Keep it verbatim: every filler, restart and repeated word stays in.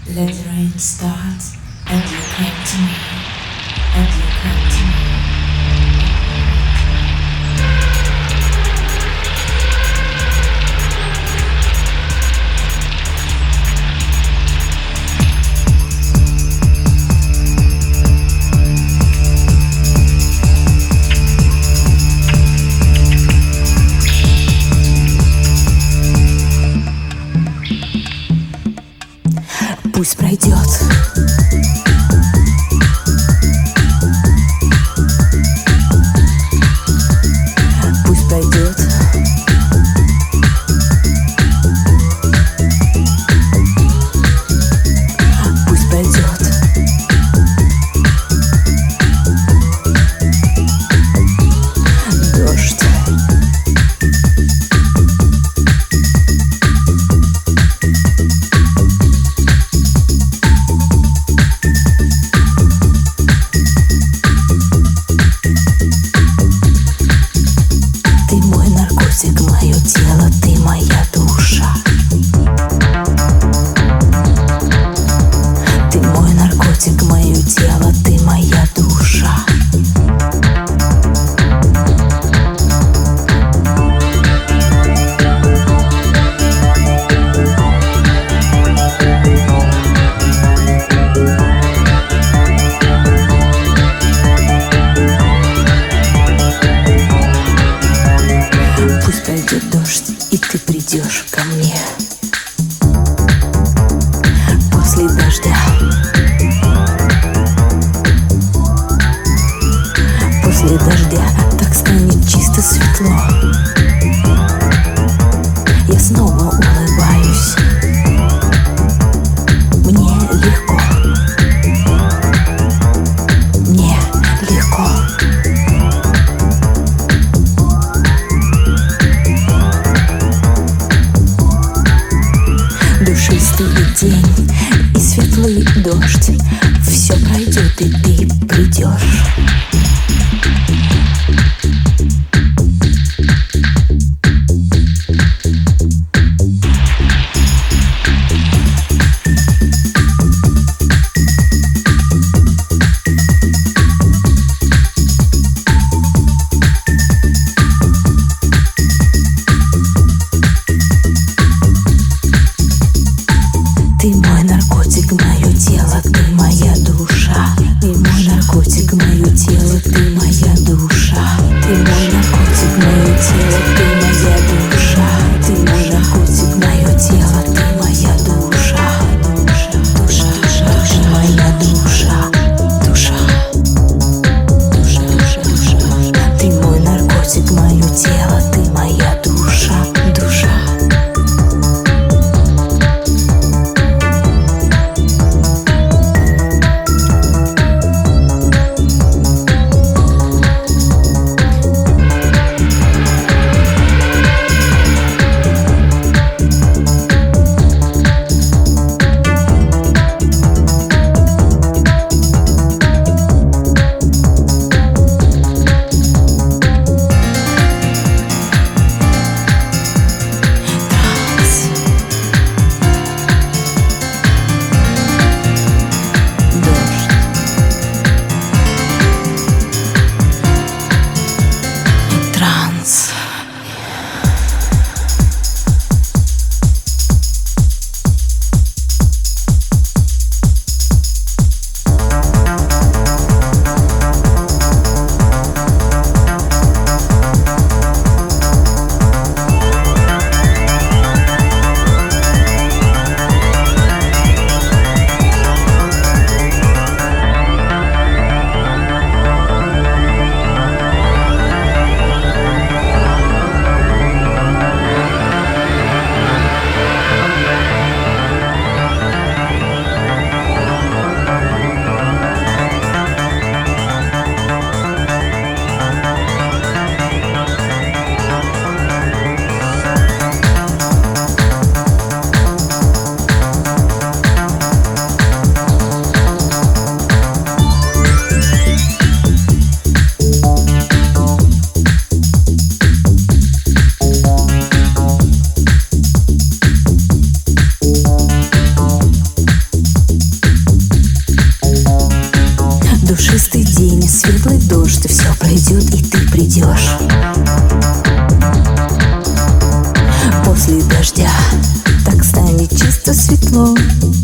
Let the rain start, and you come to me, and you come to me. Пусть пройдет. Пусть пройдет. Пусть пройдет. Дождь. Мое тело, ты моя душа. Ты мой наркотик, мое тело, ты моя душа. Пусть пройдет дождь, и ты придешь ко мне. После дождя, после дождя так станет чисто светло. Я снова улыбаюсь. Мне легко. Мне легко. Душистый день и светлый дождь. Все пройдет, и ты придешь. Ты мой наркотик, мое тело, ты моя душа. Ты мой наркотик, мое тело, ты моя душа. Ты мой наркотик, мое тело, ты моя душа. Ты мой наркотик, мое тело, ты моя душа. Душа, душа, душа, моя душа. Душа, душа, душа, душа. Ты мой наркотик, мое тело, ты моя душа. Душа. пройдет и ты придешь. После дождя так станет чисто светло.